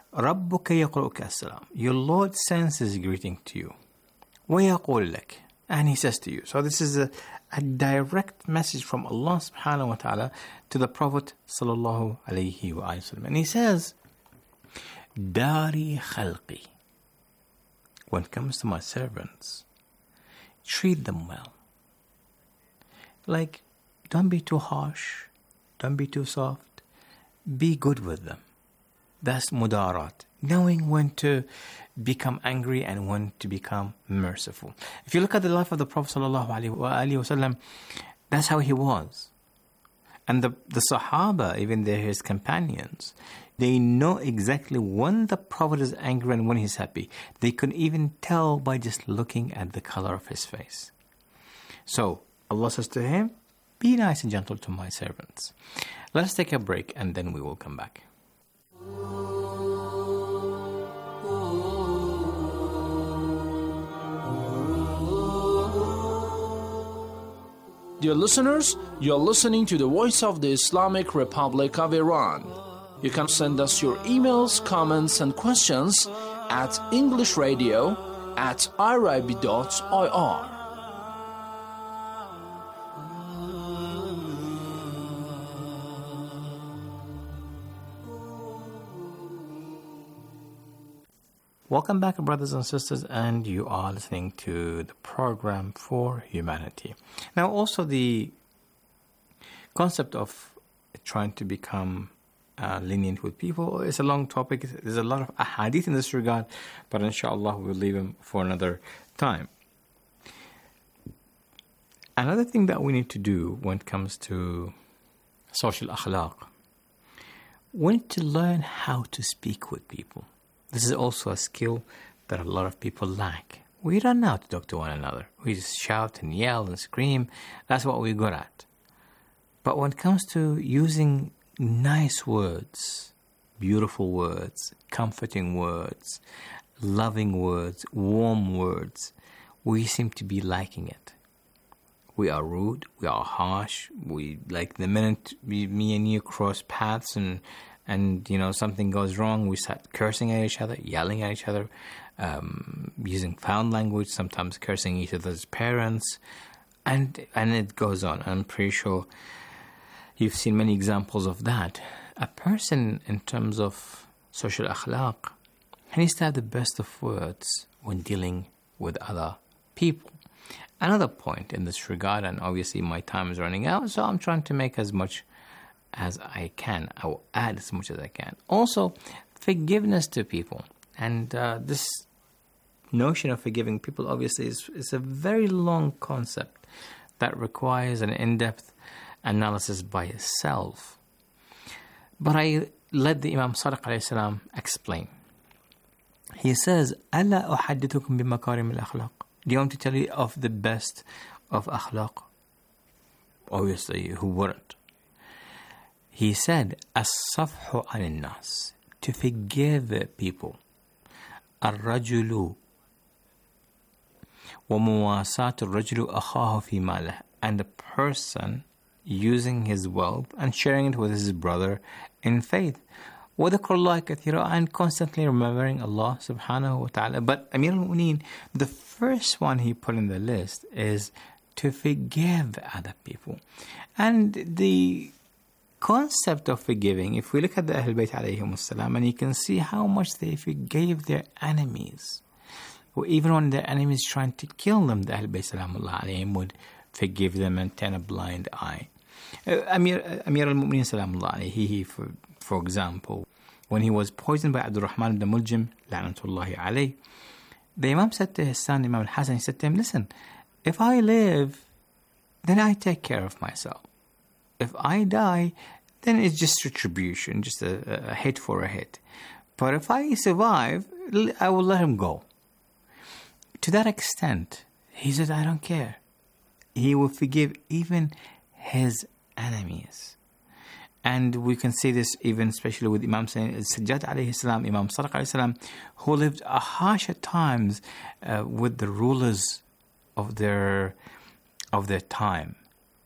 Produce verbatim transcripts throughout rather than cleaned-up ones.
ربك يقرؤك السلام. Your Lord sends his greeting to you. ويقول لك. And he says to you. So this is a, a direct message from Allah subhanahu wa ta'ala to the Prophet sallallahu alayhi wa sallam. And he says, Dari khalqi. When it comes to my servants, treat them well. Like, don't be too harsh. Don't be too soft. Be good with them. That's mudarat. Knowing when to become angry and when to become merciful. If you look at the life of the Prophet sallallahu alaihi wasallam, that's how he was. And the, the Sahaba, even they're his companions, they know exactly when the Prophet is angry and when he's happy. They could even tell by just looking at the color of his face. So Allah says to him, be nice and gentle to my servants. Let us take a break and then we will come back. Dear listeners, you are listening to the Voice of the Islamic Republic of Iran. You can send us your emails, comments, and questions at englishradio at irib dot I R. Welcome back, brothers and sisters, and you are listening to the program For Humanity. Now, also the concept of trying to become uh, lenient with people is a long topic. There's a lot of ahadith in this regard, but inshallah we'll leave them for another time. Another thing that we need to do when it comes to social akhlaq, we need to learn how to speak with people. This is also a skill that a lot of people lack. We don't know how to talk to one another. We just shout and yell and scream. That's what we're good at. But when it comes to using nice words, beautiful words, comforting words, loving words, warm words, we seem to be liking it. We are rude, we are harsh, we like the minute we, me and you cross paths and And, you know, something goes wrong, we start cursing at each other, yelling at each other, um, using foul language, sometimes cursing each other's parents, and and it goes on. I'm pretty sure you've seen many examples of that. A person, in terms of social akhlaq, needs to have the best of words when dealing with other people. Another point in this regard, and obviously my time is running out, so I'm trying to make as much as I can. I will add as much as I can. Also, forgiveness to people. And uh, this notion of forgiving people obviously is, is a very long concept that requires an in-depth analysis by itself. But I let the Imam Sadiq alayhi salam explain. He says, أَلَا أُحَدِّثُكُمْ بِمَكَارِمِ الْأَخْلَاقِ. Do you want to tell you of the best of akhlaq? Obviously, who wouldn't? He said, الصفح عن الناس, to forgive people. الرجل ومواساة الرجل أخاه في ماله, and the person using his wealth and sharing it with his brother in faith. وذكر الله كثيرا, and constantly remembering Allah subhanahu wa ta'ala. But Amir al-Mu'mineen, the first one he put in the list is to forgive other people. And the concept of forgiving, if we look at the Ahlul Bayt alayhim salam, and you can see how much they forgave their enemies, or even when their enemies trying to kill them, the Ahlul Bayt salamullah alayhim would forgive them and turn a blind eye. Uh, Amir, uh, Amir al-Mu'mineen salamullah alayhi, he, for, for example, when he was poisoned by Abdul Rahman ibn Muljim, la'natullahi alayhi, the Imam said to his son, Imam al-Hasan, he said to him, listen, if I live, then I take care of myself. If I die, then it's just retribution, just a, a hit for a hit. But if I survive, I will let him go. To that extent, he said, I don't care. He will forgive even his enemies. And we can see this even especially with Imam Sajjad alayhi salam, Imam Sadiq alayhi salam, who lived a harsh at times uh, with the rulers of their of their time.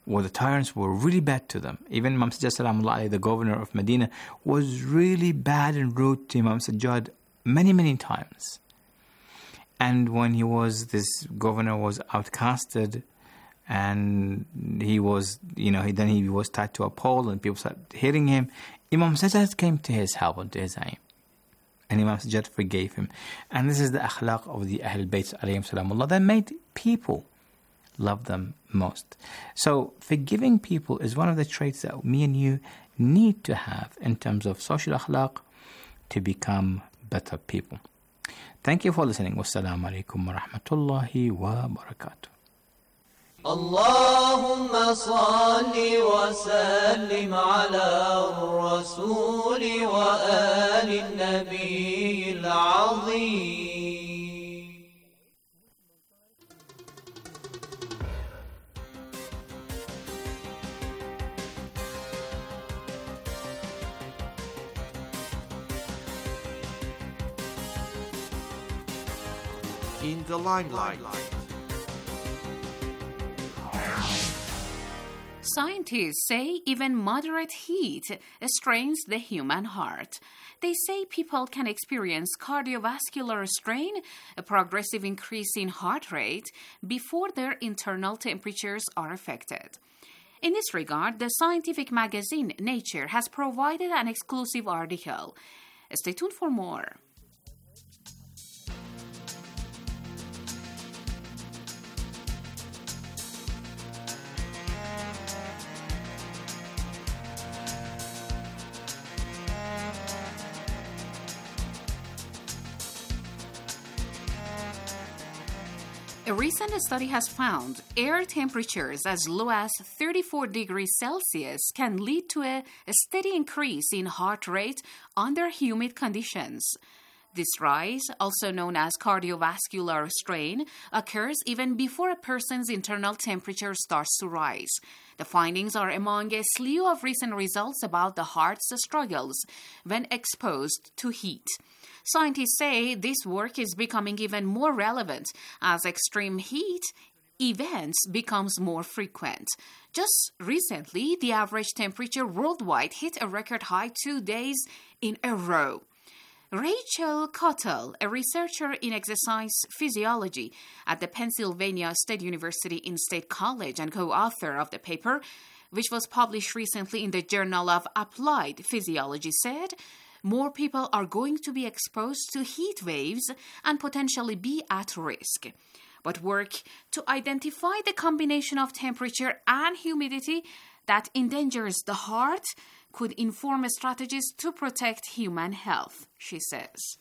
where the tyrants were really bad to them. Even Imam Sajjad Salamullah, the governor of Medina, was really bad and rude to Imam Sajjad many, many times. And when he was, this governor was outcasted, and he was, you know, he, then he was tied to a pole, and people started hitting him. Imam Sajjad came to his help and to his aid. And Imam Sajjad forgave him. And this is the akhlaq of the Ahl Bayt alayhim salamullah that made people love them most. So forgiving people is one of the traits that me and you need to have in terms of social akhlaq to become better people. Thank you for listening. Wassalamu alaikum wa rahmatullahi wa barakatuh. اللهم صل وسلم على الرسول وآل النبي العظيم. In the limelight. Scientists say even moderate heat strains the human heart. They say people can experience cardiovascular strain, a progressive increase in heart rate, before their internal temperatures are affected. In this regard, the scientific magazine Nature has provided an exclusive article. Stay tuned for more. A recent study has found air temperatures as low as thirty-four degrees Celsius can lead to a, a steady increase in heart rate under humid conditions. This rise, also known as cardiovascular strain, occurs even before a person's internal temperature starts to rise. The findings are among a slew of recent results about the heart's struggles when exposed to heat. Scientists say this work is becoming even more relevant as extreme heat events becomes more frequent. Just recently, the average temperature worldwide hit a record high two days in a row. Rachel Cottle, a researcher in exercise physiology at the Pennsylvania State University in-State College and co-author of the paper, which was published recently in the Journal of Applied Physiology, said, more people are going to be exposed to heat waves and potentially be at risk. But work to identify the combination of temperature and humidity that endangers the heart could inform strategies to protect human health, she says.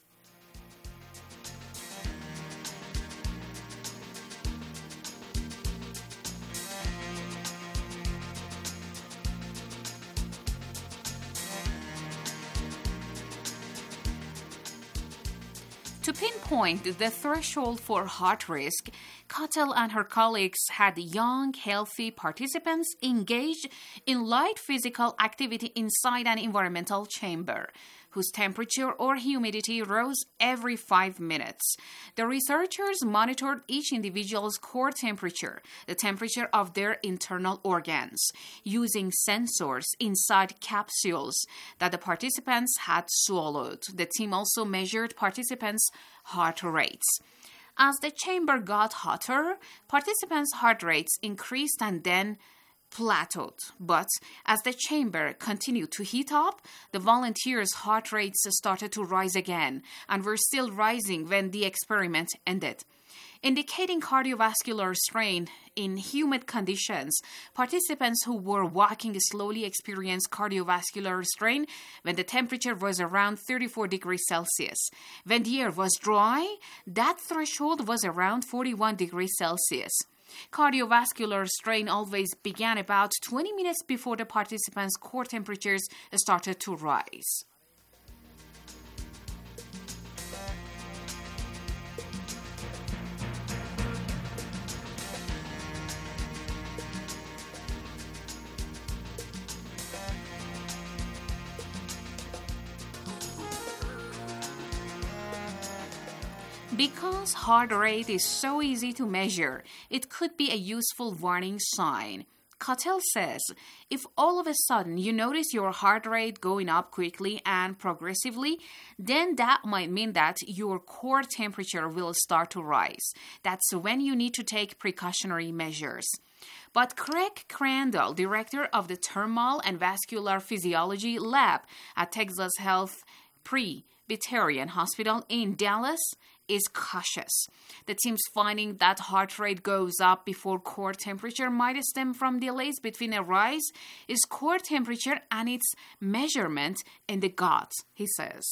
To pinpoint the threshold for heart risk, Cottle and her colleagues had young, healthy participants engaged in light physical activity inside an environmental chamber, whose temperature or humidity rose every five minutes. The researchers monitored each individual's core temperature, the temperature of their internal organs, using sensors inside capsules that the participants had swallowed. The team also measured participants' heart rates. As the chamber got hotter, participants' heart rates increased and then plateaued. But as the chamber continued to heat up, the volunteers' heart rates started to rise again and were still rising when the experiment ended. Indicating cardiovascular strain in humid conditions, participants who were walking slowly experienced cardiovascular strain when the temperature was around thirty-four degrees Celsius. When the air was dry, that threshold was around forty-one degrees Celsius. Cardiovascular strain always began about twenty minutes before the participants' core temperatures started to rise. Because heart rate is so easy to measure, it could be a useful warning sign. Cattell says, if all of a sudden you notice your heart rate going up quickly and progressively, then that might mean that your core temperature will start to rise. That's when you need to take precautionary measures. But Craig Crandall, director of the Thermal and Vascular Physiology Lab at Texas Health Presbyterian Hospital in Dallas, is cautious. The team's finding that heart rate goes up before core temperature might stem from delays between a rise is core temperature and its measurement in the gut, he says.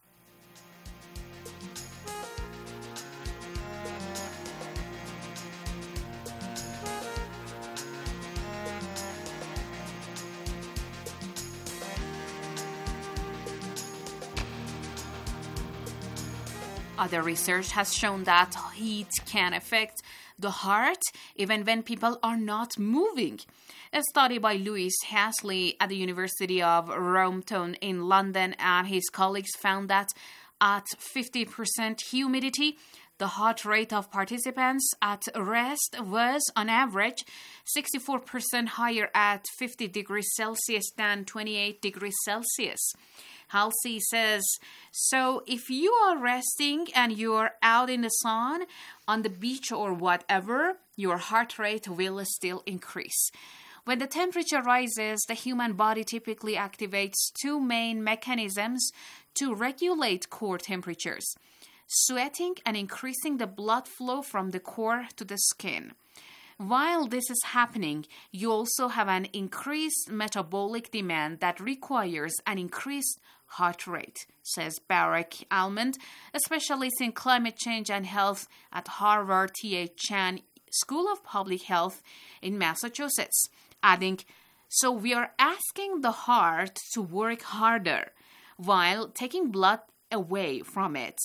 Other research has shown that heat can affect the heart even when people are not moving. A study by Louis Hasley at the University of Roehampton in London and his colleagues found that at fifty percent humidity, the heart rate of participants at rest was, on average, sixty-four percent higher at fifty degrees Celsius than twenty-eight degrees Celsius. Halsey says, so if you are resting and you're out in the sun, on the beach or whatever, your heart rate will still increase. When the temperature rises, the human body typically activates two main mechanisms to regulate core temperatures: sweating and increasing the blood flow from the core to the skin. While this is happening, you also have an increased metabolic demand that requires an increased heart rate, says Barack Almond, a specialist in climate change and health at Harvard T H Chan School of Public Health in Massachusetts, adding, so we are asking the heart to work harder while taking blood away from it.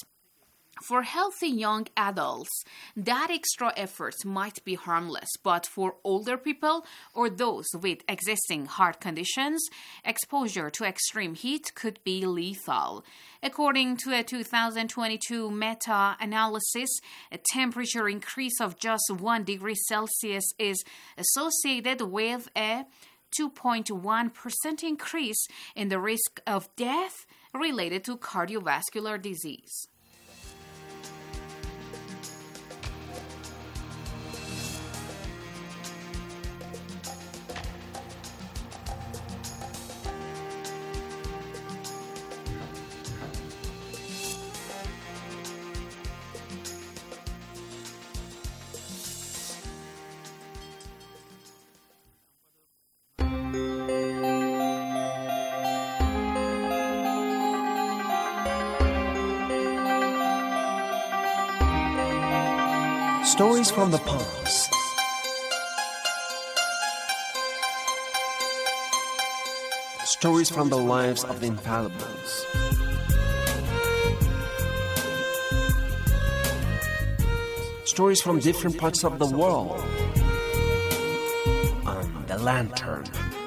For healthy young adults, that extra effort might be harmless, but for older people or those with existing heart conditions, exposure to extreme heat could be lethal. According to a two thousand twenty-two meta-analysis, a temperature increase of just one degree Celsius is associated with a two point one percent increase in the risk of death related to cardiovascular disease. Stories from the past. Stories from the lives of the infallibles. Stories from different parts of the world. On The Lantern.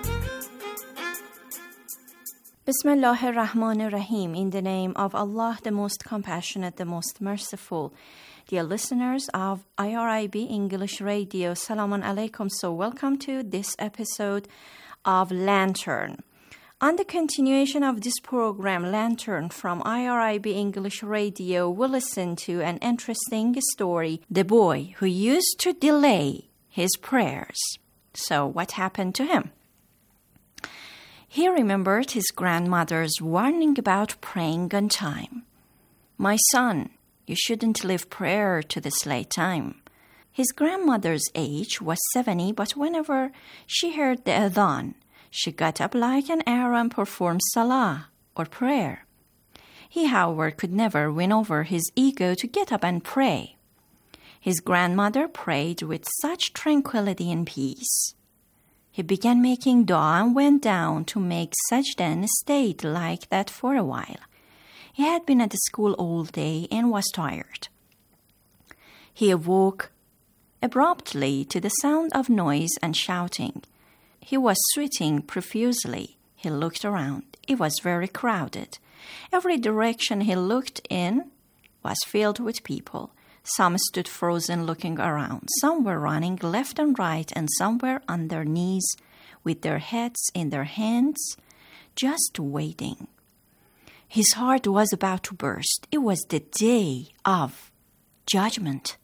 Bismillah ar-Rahman ar-Rahim. In the name of Allah, the most compassionate, the most merciful. Dear listeners of I R I B English Radio, Salamun Alaikum. So welcome to this episode of Lantern. On the continuation of this program, Lantern, from I R I B English Radio, we'll listen to an interesting story, The Boy Who Used to Delay His Prayers. So what happened to him? He remembered his grandmother's warning about praying on time. My son, you shouldn't leave prayer to this late time. His grandmother's age was seventy, but whenever she heard the adhan, she got up like an hour and performed salah, or prayer. He, however, could never win over his ego to get up and pray. His grandmother prayed with such tranquility and peace. He began making dua and went down to make sajda and stayed like that for a while. He had been at the school all day and was tired. He awoke abruptly to the sound of noise and shouting. He was sweating profusely. He looked around. It was very crowded. Every direction he looked in was filled with people. Some stood frozen looking around. Some were running left and right, and some were on their knees with their heads in their hands, just waiting. His heart was about to burst. It was the day of judgment.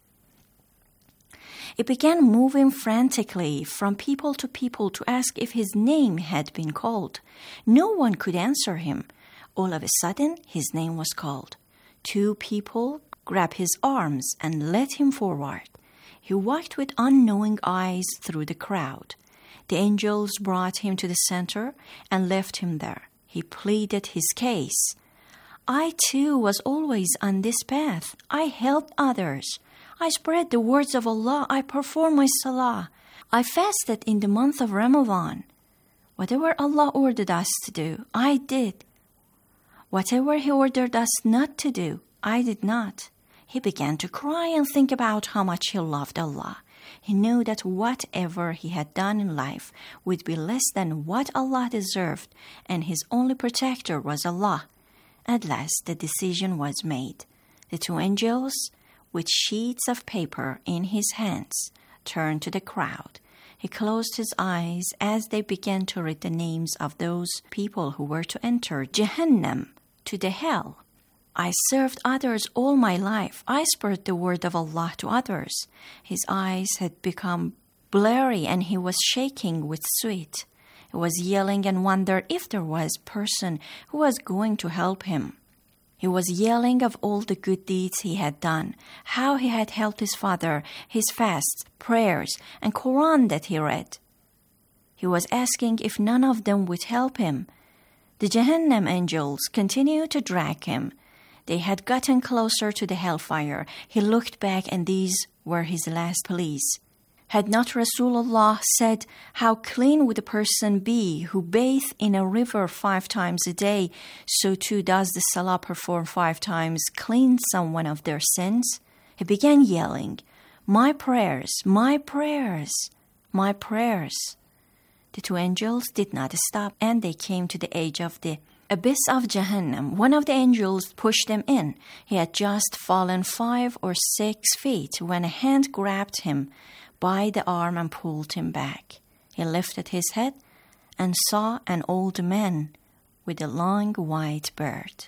He began moving frantically from people to people to ask if his name had been called. No one could answer him. All of a sudden, his name was called. Two people grabbed his arms and led him forward. He walked with unknowing eyes through the crowd. The angels brought him to the center and left him there. He pleaded his case. I too was always on this path. I helped others. I spread the words of Allah. I performed my salah. I fasted in the month of Ramadan. Whatever Allah ordered us to do, I did. Whatever He ordered us not to do, I did not. He began to cry and think about how much he loved Allah. He knew that whatever he had done in life would be less than what Allah deserved, and his only protector was Allah. At last, the decision was made. The two angels, with sheets of paper in his hands, turned to the crowd. He closed his eyes as they began to read the names of those people who were to enter Jahannam, to the hell. I served others all my life. I spread the word of Allah to others. His eyes had become blurry and he was shaking with sweat. He was yelling and wondered if there was a person who was going to help him. He was yelling of all the good deeds he had done, how he had helped his father, his fasts, prayers, and Quran that he read. He was asking if none of them would help him. The Jahannam angels continued to drag him. They had gotten closer to the hellfire. He looked back, and these were his last pleas. Had not Rasulullah said, how clean would a person be who bathed in a river five times a day, so too does the salah perform five times cleanse someone of their sins? He began yelling, my prayers, my prayers, my prayers. The two angels did not stop, and they came to the edge of the abyss of Jahannam. One of the angels pushed them in. He had just fallen five or six feet when a hand grabbed him by the arm and pulled him back. He lifted his head and saw an old man with a long white beard.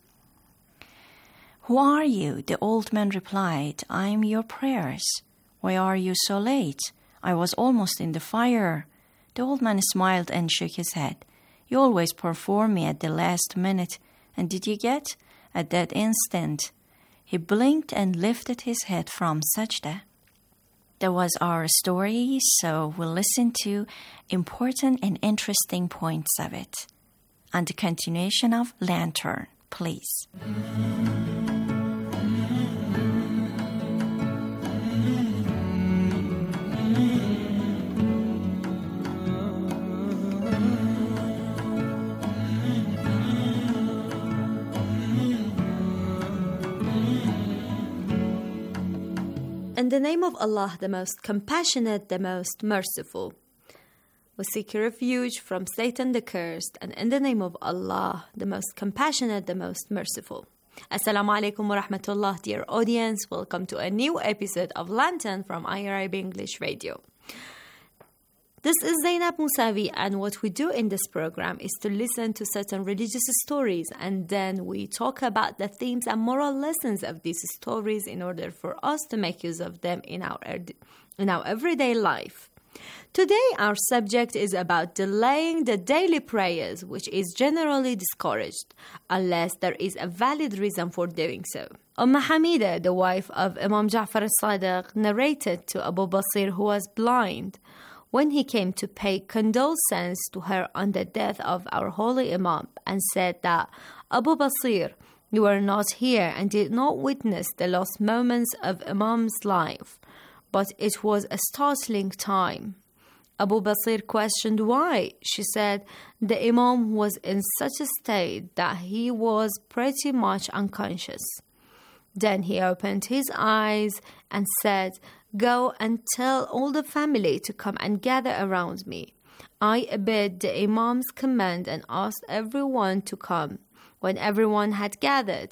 Who are you? The old man replied, I am your prayers. Why are you so late? I was almost in the fire. The old man smiled and shook his head. You always perform me at the last minute. And did you get? At that instant, he blinked and lifted his head from sajda. That was our story, so we'll listen to important and interesting points of it. On the continuation of Lantern, please. In the name of Allah, the most compassionate, the most merciful. We seek refuge from Satan the cursed, and in the name of Allah, the most compassionate, the most merciful. Assalamu alaikum wa rahmatullah, dear audience. Welcome to a new episode of Lantern from I R I B English Radio. This is Zainab Musavi, and what we do in this program is to listen to certain religious stories, and then we talk about the themes and moral lessons of these stories in order for us to make use of them in our, in our everyday life. Today, our subject is about delaying the daily prayers, which is generally discouraged, unless there is a valid reason for doing so. Umm Hamida, the wife of Imam Ja'far al-Sadiq, narrated to Abu Basir, who was blind, when he came to pay condolences to her on the death of our holy Imam, and said that, Abu Basir, you were not here and did not witness the last moments of Imam's life, but it was a startling time. Abu Basir questioned why. She said, the Imam was in such a state that he was pretty much unconscious. Then he opened his eyes and said, go and tell all the family to come and gather around me. I obeyed the Imam's command and asked everyone to come. When everyone had gathered,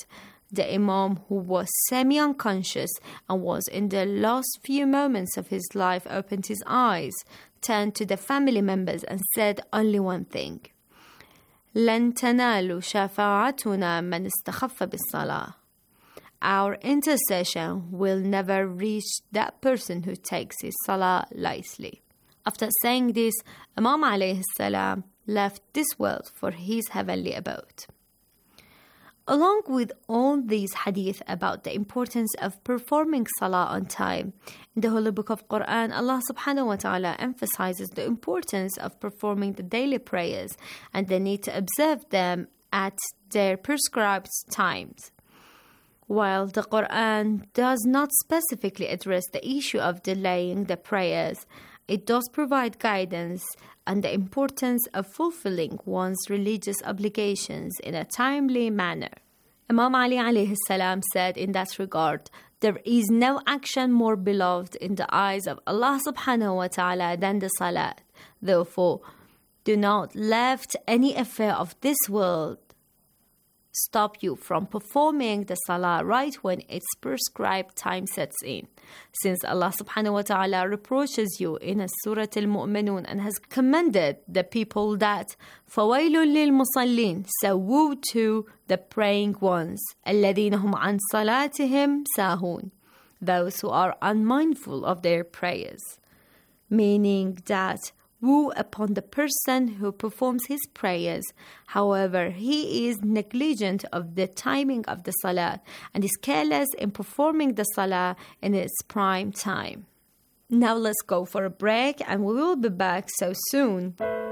The Imam, who was semi-unconscious and was in the last few moments of his life, opened his eyes, turned to the family members and said only one thing. لن تنالوا شفاعتنا من استخف بالصلاة. Our intercession will never reach that person who takes his salah lightly. After saying this, Imam alayhi salam left this world for his heavenly abode. Along with all these hadith about the importance of performing salah on time, in the Holy Book of Quran, Allah subhanahu wa ta'ala emphasizes the importance of performing the daily prayers and the need to observe them at their prescribed times. While the Quran does not specifically address the issue of delaying the prayers, it does provide guidance on the importance of fulfilling one's religious obligations in a timely manner. Imam Ali alayhi salam said in that regard, there is no action more beloved in the eyes of Allah subhanahu wa ta'ala than the salat. Therefore, do not let any affair of this world stop you from performing the salah right when its prescribed time sets in. Since Allah subhanahu wa ta'ala reproaches you in Surah Al-Mu'minun and has commended the people that فَوَيْلٌ لِلْمُصَلِّينَ, so woe to the praying ones, الَّذِينَ هُمْ عَنْ صَلَاتِهِمْ سَاهُونَ, those who are unmindful of their prayers. Meaning that woe upon the person who performs his prayers. However, he is negligent of the timing of the salah and is careless in performing the salah in its prime time. Now let's go for a break and we will be back so soon.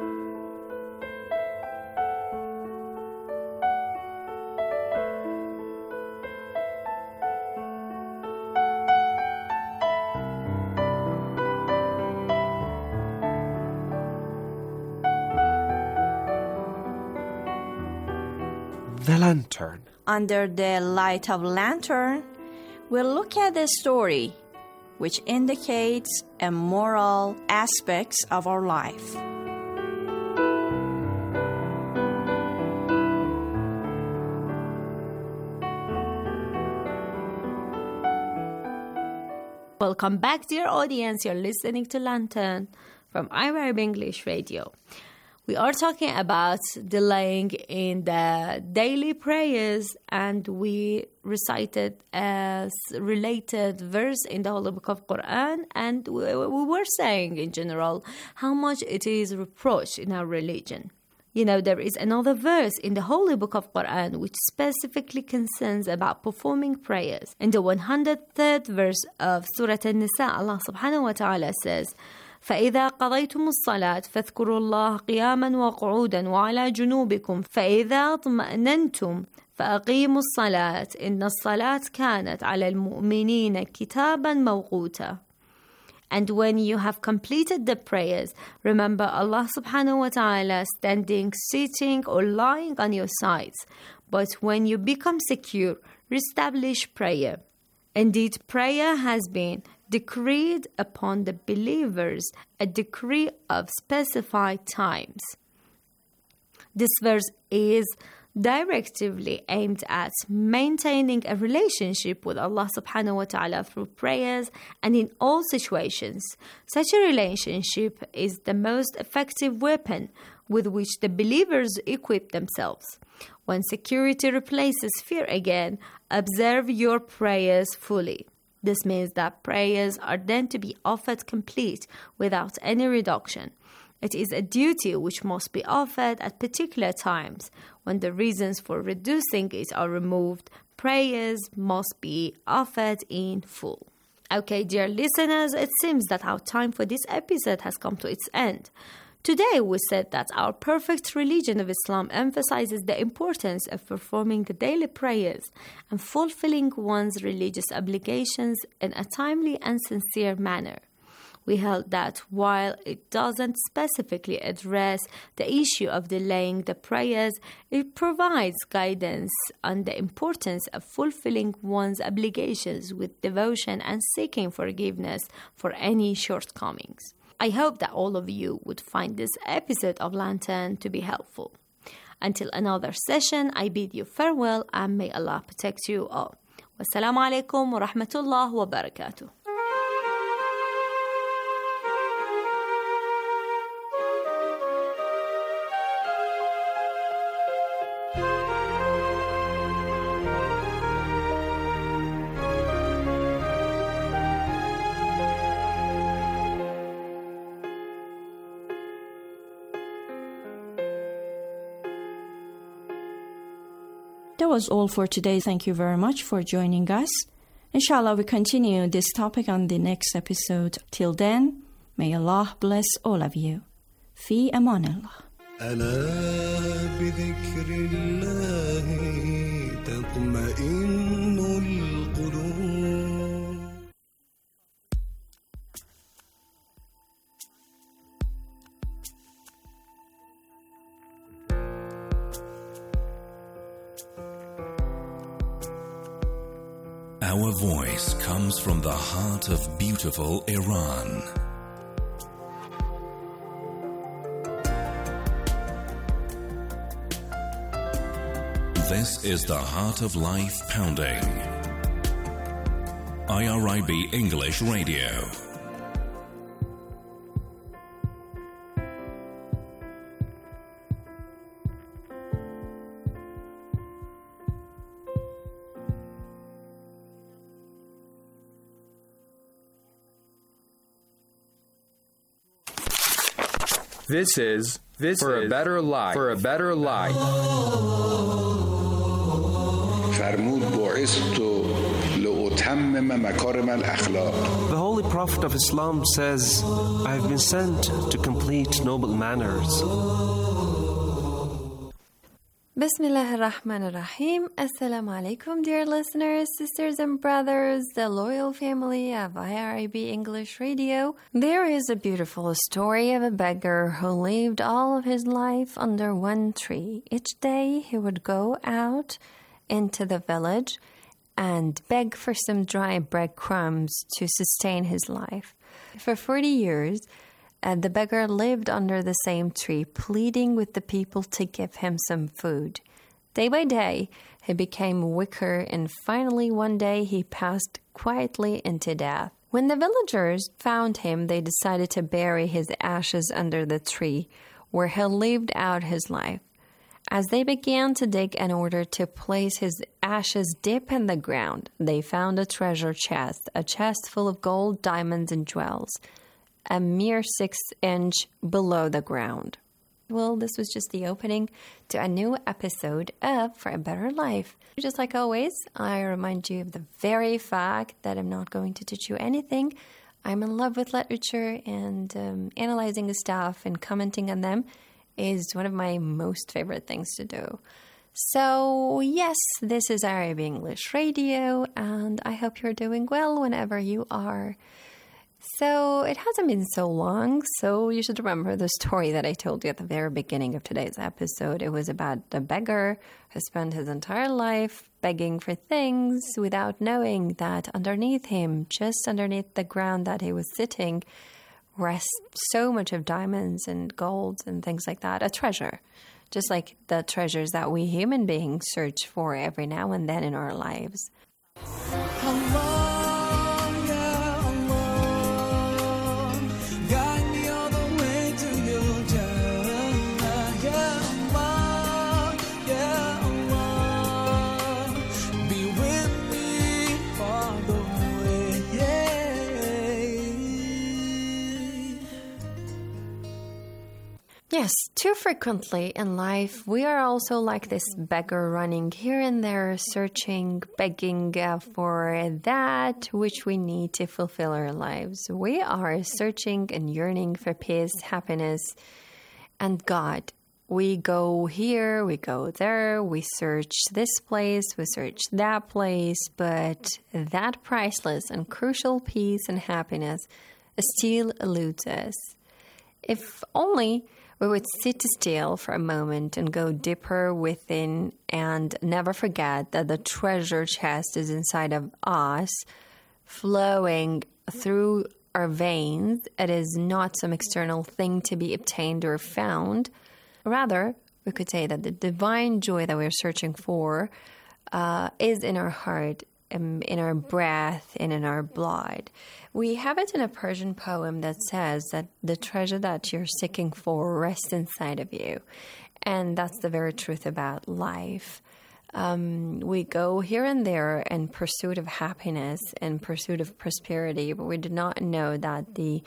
The lantern. Under the light of lantern, we'll look at the story which indicates a moral aspects of our life. Welcome back, dear audience. You're listening to Lantern from I R I B English Radio. We are talking about delaying in the daily prayers, and we recited a related verse in the Holy Book of Quran, and we, we were saying in general how much it is reproached in our religion. You know, there is another verse in the Holy Book of Quran which specifically concerns about performing prayers. In the one hundred third verse of Surah An-Nisa, Allah subhanahu wa ta'ala says, فإذا قضيتم الصلاة فاذكروا الله قياما وقعودا وعلى جنوبكم فإذا اطمأننتم فأقيموا الصلاة إن الصلاة كانت على المؤمنين كتابا موقوتا. And when you have completed the prayers, remember Allah subhanahu wa ta'ala standing, sitting or lying on your sides. But when you become secure, reestablish prayer. Indeed, prayer has been decreed upon the believers a decree of specified times. This verse is directively aimed at maintaining a relationship with Allah subhanahu wa ta'ala through prayers and in all situations. Such a relationship is the most effective weapon with which the believers equip themselves. When security replaces fear again, observe your prayers fully. This means that prayers are then to be offered complete without any reduction. It is a duty which must be offered at particular times. When the reasons for reducing it are removed, prayers must be offered in full. Okay, dear listeners, it seems that our time for this episode has come to its end. Today we said that our perfect religion of Islam emphasizes the importance of performing the daily prayers and fulfilling one's religious obligations in a timely and sincere manner. We held that while it doesn't specifically address the issue of delaying the prayers, it provides guidance on the importance of fulfilling one's obligations with devotion and seeking forgiveness for any shortcomings. I hope that all of you would find this episode of Lantern to be helpful. Until another session, I bid you farewell and may Allah protect you all. Wassalamu alaikum wa rahmatullah wa barakatuh. That was all for today. Thank you very much for joining us. Inshallah, we continue this topic on the next episode. Till then, may Allah bless all of you. Fi amanillah. ألا بذكر الله تطمئن القلوب. Our voice comes from the heart of beautiful Iran. This is the Heart of Life Pounding. I R I B English Radio. This is this for is a better life. For a better life. فرمود بعثت لأتمم مكارم الأخلاق. The Holy Prophet of Islam says, I have been sent to complete noble manners. Bismillah ar-Rahman ar-Rahim. Assalamu alaikum, dear listeners, sisters and brothers, the loyal family of I R I B English Radio. There is a beautiful story of a beggar who lived all of his life under one tree. Each day he would go out into the village and beg for some dry breadcrumbs to sustain his life. For forty years, And the beggar lived under the same tree, pleading with the people to give him some food. Day by day, he became weaker, and finally one day he passed quietly into death. When the villagers found him, they decided to bury his ashes under the tree, where he lived out his life. As they began to dig in order to place his ashes deep in the ground, they found a treasure chest, a chest full of gold, diamonds, and jewels, a mere six inch below the ground. Well, this was just the opening to a new episode of For a Better Life. Just like always, I remind you of the very fact that I'm not going to teach you anything. I'm in love with literature, and um, analyzing the stuff and commenting on them is one of my most favorite things to do. So, yes, this is I R I B English Radio, and I hope you're doing well whenever you are. So, it hasn't been so long, so you should remember the story that I told you at the very beginning of today's episode. It was about a beggar who spent his entire life begging for things without knowing that underneath him, just underneath the ground that he was sitting, rests so much of diamonds and gold and things like that, a treasure, just like the treasures that we human beings search for every now and then in our lives. Yes, too frequently in life, we are also like this beggar running here and there, searching, begging uh, for that which we need to fulfill our lives. We are searching and yearning for peace, happiness, and God. We go here, we go there, we search this place, we search that place, but that priceless and crucial peace and happiness still eludes us. If only we would sit still for a moment and go deeper within and never forget that the treasure chest is inside of us, flowing through our veins. It is not some external thing to be obtained or found. Rather, we could say that the divine joy that we're searching for uh, is in our heart, in, in our breath, and in our blood. We have it in a Persian poem that says that the treasure that you're seeking for rests inside of you. And that's the very truth about life. Um, we go here and there in pursuit of happiness, in pursuit of prosperity, but we do not know that the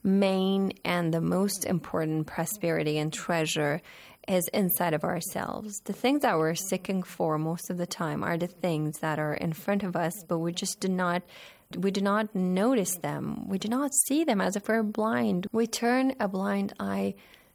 main and the most important prosperity and treasure is inside of ourselves. The things that we're seeking for most of the time are the things that are in front of us, but we just do not we do not notice them. We do not see them, as if we're blind. We turn a blind eye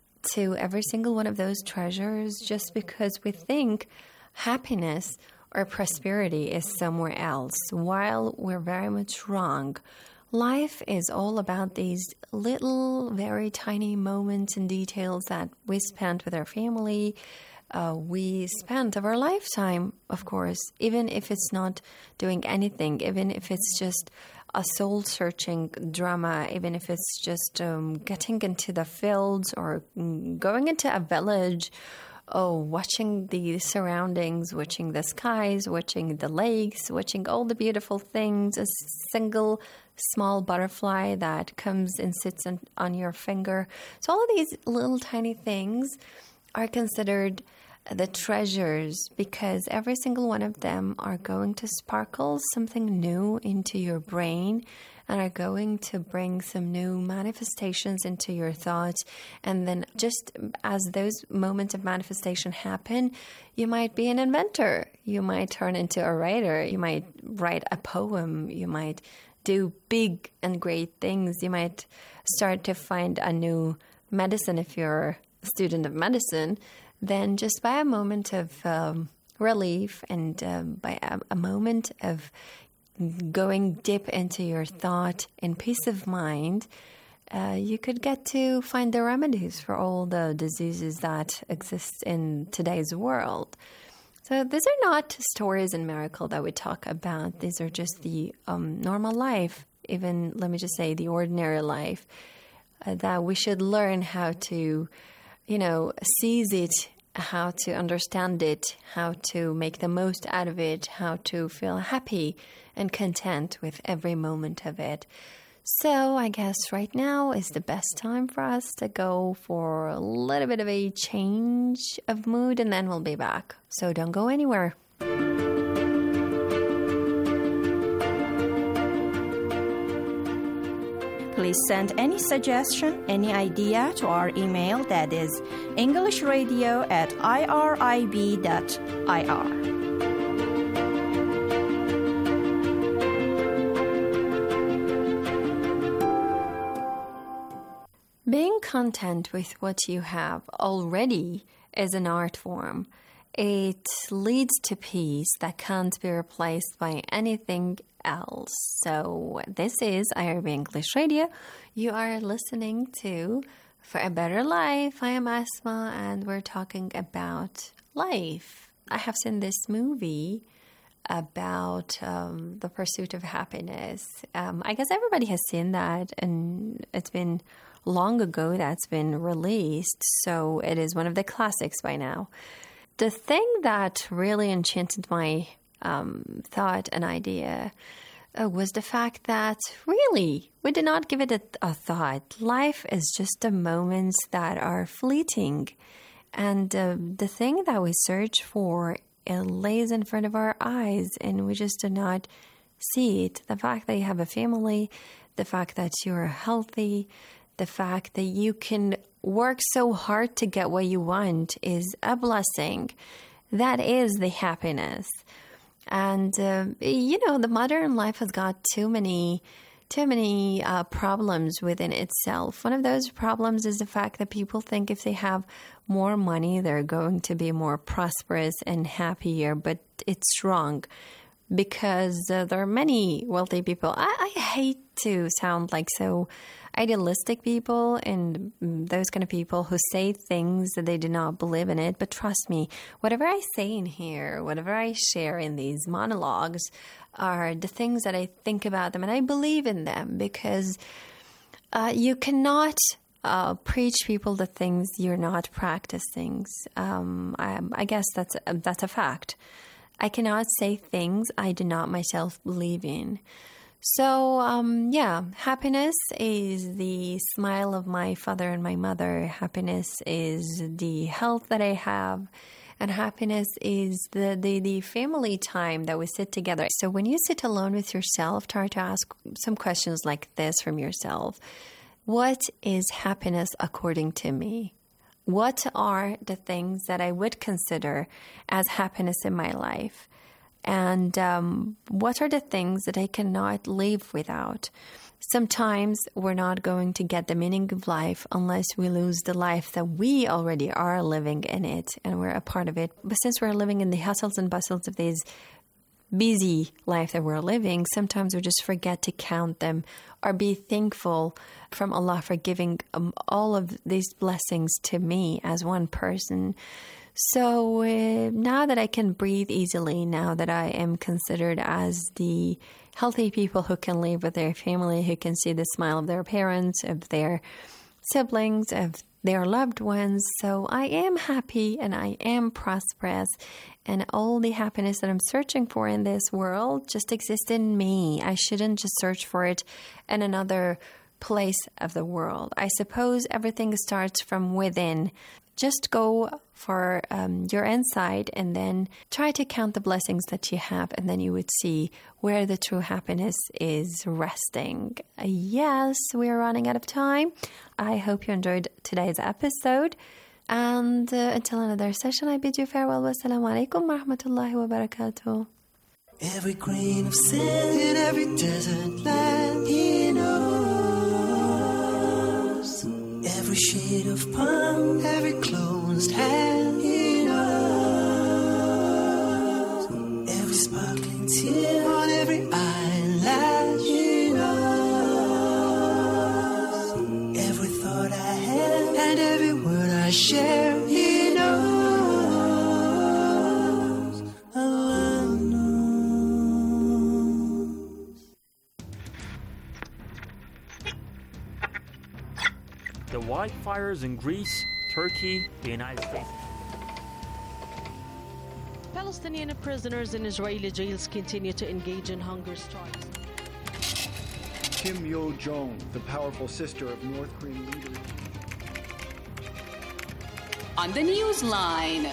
to every single one of those treasures just because we think happiness or prosperity is somewhere else, while we're very much wrong. Life is all about these little, very tiny moments and details that we spend with our family. Uh, we spend of our lifetime, of course, even if it's not doing anything, even if it's just a soul-searching drama, even if it's just um, getting into the fields or going into a village, oh, watching the surroundings, watching the skies, watching the lakes, watching all the beautiful things, a single small butterfly that comes and sits on, on your finger. So all of these little tiny things are considered the treasures because every single one of them are going to sparkle something new into your brain and are going to bring some new manifestations into your thoughts. And then just as those moments of manifestation happen, you might be an inventor. You might turn into a writer. You might write a poem. You might do big and great things. You might start to find a new medicine if you're a student of medicine. Then just by a moment of um, relief and um, by a, a moment of going deep into your thought and peace of mind, uh, you could get to find the remedies for all the diseases that exist in today's world. So these are not stories and miracle that we talk about. These are just the um, normal life, even, let me just say, the ordinary life, uh, that we should learn how to, you know, seize it, how to understand it, how to make the most out of it, how to feel happy and content with every moment of it. So I guess right now is the best time for us to go for a little bit of a change of mood, and then we'll be back. So don't go anywhere. Please send any suggestion, any idea to our email, that is englishradio at irib dot ir. Being content with what you have already is an art form. It leads to peace that can't be replaced by anything else. So this is I R B English Radio. You are listening to For a Better Life. I am Asma and we're talking about life. I have seen this movie about um, the pursuit of happiness. Um, I guess everybody has seen that, and it's been long ago that's been released, so it is one of the classics by now. The thing that really enchanted my um, thought and idea uh, was the fact that really we did not give it a, a thought. Life is just the moments that are fleeting, and uh, the thing that we search for, it lays in front of our eyes and we just do not see it. The fact that you have a family, the fact that you're healthy, the fact that you can work so hard to get what you want is a blessing. That is the happiness. And, uh, you know, the modern life has got too many, too many uh, problems within itself. One of those problems is the fact that people think if they have more money, they're going to be more prosperous and happier. But it's wrong, because uh, there are many wealthy people. I, I hate to sound like so idealistic people and those kind of people who say things that they do not believe in it. But trust me, whatever I say in here, whatever I share in these monologues are the things that I think about them and I believe in them, because uh, you cannot uh, preach people the things you're not practicing. Um, I, I guess that's that's a fact. I cannot say things I do not myself believe in. So, um, yeah, happiness is the smile of my father and my mother. Happiness is the health that I have. And happiness is the, the, the family time that we sit together. So when you sit alone with yourself, try to ask some questions like this from yourself. What is happiness according to me? What are the things that I would consider as happiness in my life? And um, what are the things that I cannot live without? Sometimes we're not going to get the meaning of life unless we lose the life that we already are living in it and we're a part of it. But since we're living in the hustles and bustles of this busy life that we're living, sometimes we just forget to count them or be thankful from Allah for giving um, all of these blessings to me as one person. So uh, now that I can breathe easily, now that I am considered as the healthy people who can live with their family, who can see the smile of their parents, of their siblings, of their loved ones. So I am happy and I am prosperous, and all the happiness that I'm searching for in this world just exists in me. I shouldn't just search for it in another place of the world. I suppose everything starts from within. Just go for um, your inside and then try to count the blessings that you have, and then you would see where the true happiness is resting. Uh, yes, we're running out of time. I hope you enjoyed today's episode. And uh, until another session, I bid you farewell. Wassalamu alaikum wa rahmatullahi wa barakatuh. Every grain of sand in every desert land, he knows. Every shade of palm, every closed hand, he knows. Every sparkling tear on every eyelash, he knows. Every thought I have and every word I share, he knows. Allah knows. The wildfires in Greece, Turkey, the United States. Palestinian prisoners in Israeli jails continue to engage in hunger strikes. Kim Yo-jong, the powerful sister of North Korean leader. On the Newsline.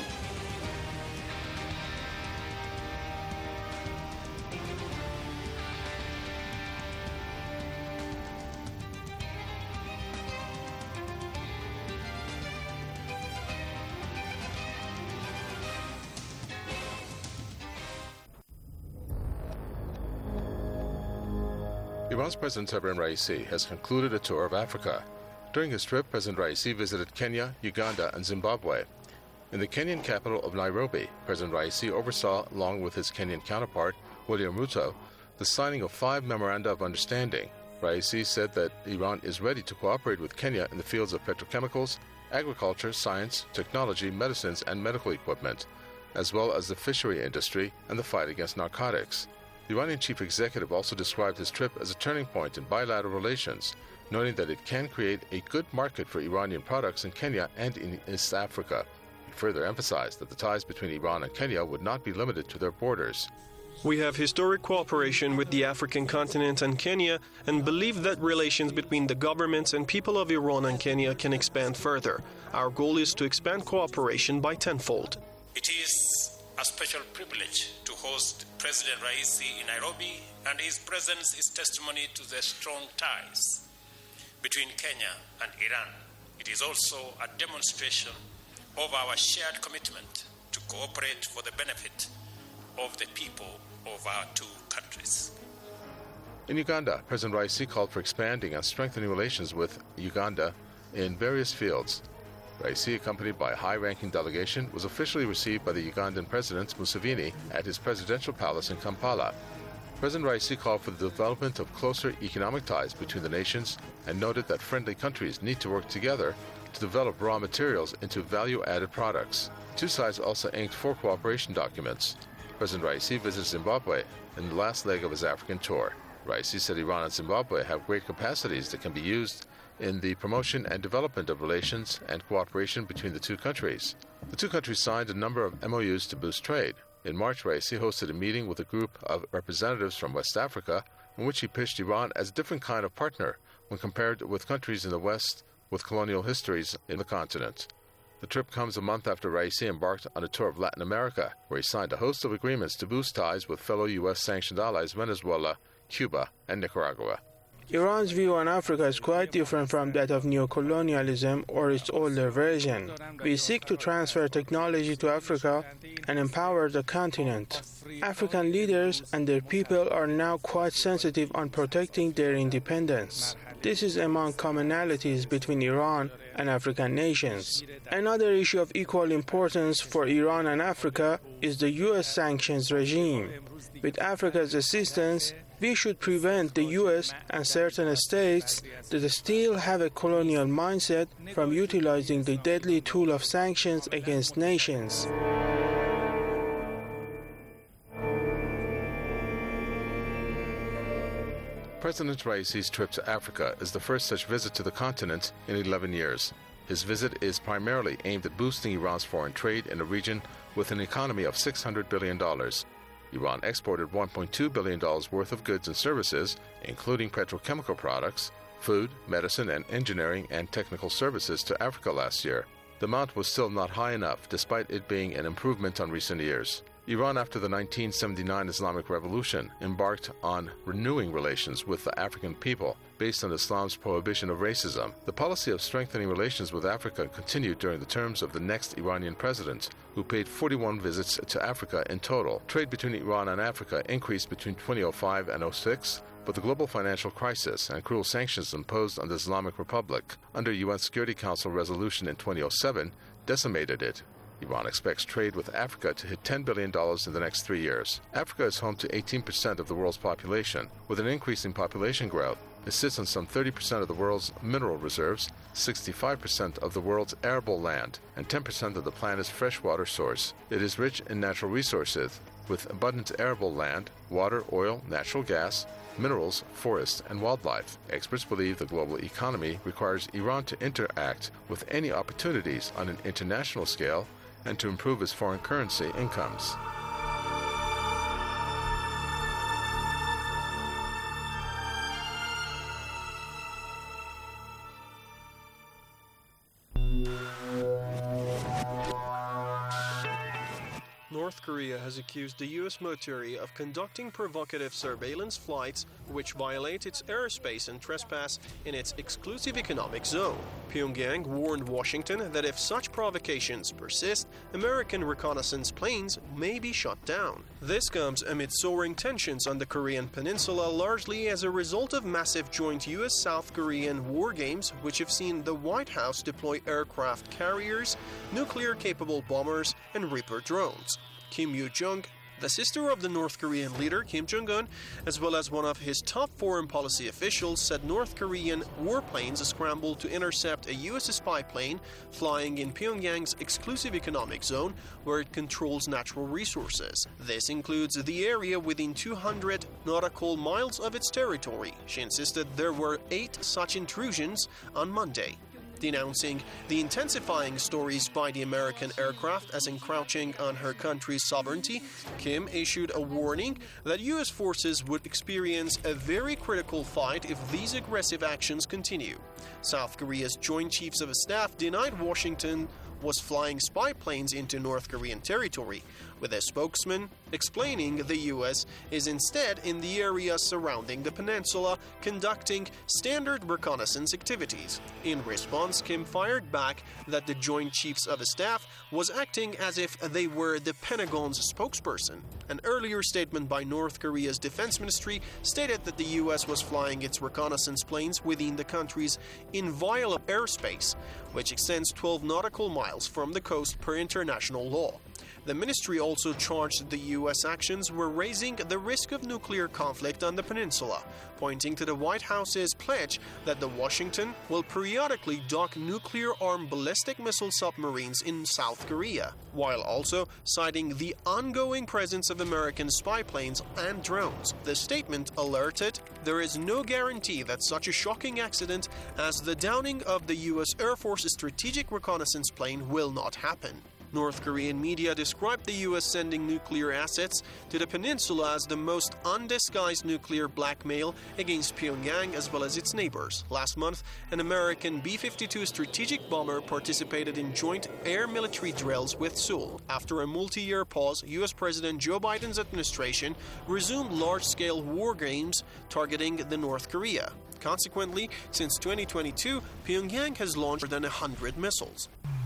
Iran's President Ebrahim Raisi has concluded a tour of Africa. During his trip, President Raisi visited Kenya, Uganda, and Zimbabwe. In the Kenyan capital of Nairobi, President Raisi oversaw, along with his Kenyan counterpart, William Ruto, the signing of five memoranda of understanding. Raisi said that Iran is ready to cooperate with Kenya in the fields of petrochemicals, agriculture, science, technology, medicines, and medical equipment, as well as the fishery industry and the fight against narcotics. The Iranian chief executive also described his trip as a turning point in bilateral relations, noting that it can create a good market for Iranian products in Kenya and in East Africa. He further emphasized that the ties between Iran and Kenya would not be limited to their borders. We have historic cooperation with the African continent and Kenya, and believe that relations between the governments and people of Iran and Kenya can expand further. Our goal is to expand cooperation by tenfold. It is a special privilege to host President Raisi in Nairobi, and his presence is testimony to the strong ties between Kenya and Iran. It is also a demonstration of our shared commitment to cooperate for the benefit of the people of our two countries. In Uganda, President Raisi called for expanding and strengthening relations with Uganda in various fields. Raisi, accompanied by a high-ranking delegation, was officially received by the Ugandan President Museveni at his presidential palace in Kampala. President Raisi called for the development of closer economic ties between the nations and noted that friendly countries need to work together to develop raw materials into value-added products. Two sides also inked four cooperation documents. President Raisi visited Zimbabwe in the last leg of his African tour. Raisi said Iran and Zimbabwe have great capacities that can be used in the promotion and development of relations and cooperation between the two countries. The two countries signed a number of M O Us to boost trade. In March, Raisi hosted a meeting with a group of representatives from West Africa in which he pitched Iran as a different kind of partner when compared with countries in the West with colonial histories in the continent. The trip comes a month after Raisi embarked on a tour of Latin America, where he signed a host of agreements to boost ties with fellow U S sanctioned allies Venezuela, Cuba, and Nicaragua. Iran's view on Africa is quite different from that of neocolonialism or its older version. We seek to transfer technology to Africa and empower the continent. African leaders and their people are now quite sensitive on protecting their independence. This is among commonalities between Iran and African nations. Another issue of equal importance for Iran and Africa is the U S sanctions regime. With Africa's assistance, we should prevent the U S and certain states that still have a colonial mindset from utilizing the deadly tool of sanctions against nations. President Raisi's trip to Africa is the first such visit to the continent in eleven years. His visit is primarily aimed at boosting Iran's foreign trade in a region with an economy of six hundred billion dollars. Iran exported one point two billion dollars worth of goods and services, including petrochemical products, food, medicine, and engineering and technical services to Africa last year. The amount was still not high enough, despite it being an improvement on recent years. Iran, after the nineteen seventy-nine Islamic Revolution, embarked on renewing relations with the African people based on Islam's prohibition of racism. The policy of strengthening relations with Africa continued during the terms of the next Iranian president, who paid forty-one visits to Africa in total. Trade between Iran and Africa increased between two thousand five and oh six, but the global financial crisis and cruel sanctions imposed on the Islamic Republic under U N Security Council resolution in two thousand seven decimated it. Iran expects trade with Africa to hit ten billion dollars in the next three years. Africa is home to eighteen percent of the world's population. With an increasing population growth, it sits on some thirty percent of the world's mineral reserves, sixty-five percent of the world's arable land, and ten percent of the planet's freshwater source. It is rich in natural resources, with abundant arable land, water, oil, natural gas, minerals, forests, and wildlife. Experts believe the global economy requires Iran to interact with any opportunities on an international scale and to improve its foreign currency incomes. North Korea has accused the U S military of conducting provocative surveillance flights which violate its airspace and trespass in its exclusive economic zone. Pyongyang warned Washington that if such provocations persist, American reconnaissance planes may be shot down. This comes amid soaring tensions on the Korean peninsula, largely as a result of massive joint U S-South Korean war games which have seen the White House deploy aircraft carriers, nuclear-capable bombers, and Reaper drones. Kim Yoo-jung, the sister of the North Korean leader Kim Jong-un, as well as one of his top foreign policy officials, said North Korean warplanes scrambled to intercept a U S spy plane flying in Pyongyang's exclusive economic zone, where it controls natural resources. This includes the area within two hundred nautical miles of its territory. She insisted there were eight such intrusions on Monday. Denouncing the intensifying stories by the American aircraft as encroaching on her country's sovereignty, Kim issued a warning that U S forces would experience a very critical fight if these aggressive actions continue. South Korea's Joint Chiefs of Staff denied Washington was flying spy planes into North Korean territory, with a spokesman explaining the U S is instead in the area surrounding the peninsula conducting standard reconnaissance activities. In response, Kim fired back that the Joint Chiefs of Staff was acting as if they were the Pentagon's spokesperson. An earlier statement by North Korea's defense ministry stated that the U S was flying its reconnaissance planes within the country's inviolate airspace, which extends twelve nautical miles from the coast per international law. The ministry also charged the U S actions were raising the risk of nuclear conflict on the peninsula, pointing to the White House's pledge that the Washington will periodically dock nuclear-armed ballistic missile submarines in South Korea, while also citing the ongoing presence of American spy planes and drones. The statement alerted, there is no guarantee that such a shocking accident as the downing of the U S Air Force strategic reconnaissance plane will not happen. North Korean media described the U S sending nuclear assets to the peninsula as the most undisguised nuclear blackmail against Pyongyang as well as its neighbors. Last month, an American B fifty-two strategic bomber participated in joint air military drills with Seoul. After a multi-year pause, U S President Joe Biden's administration resumed large-scale war games targeting the North Korea. Consequently, since twenty twenty-two, Pyongyang has launched more than one hundred missiles.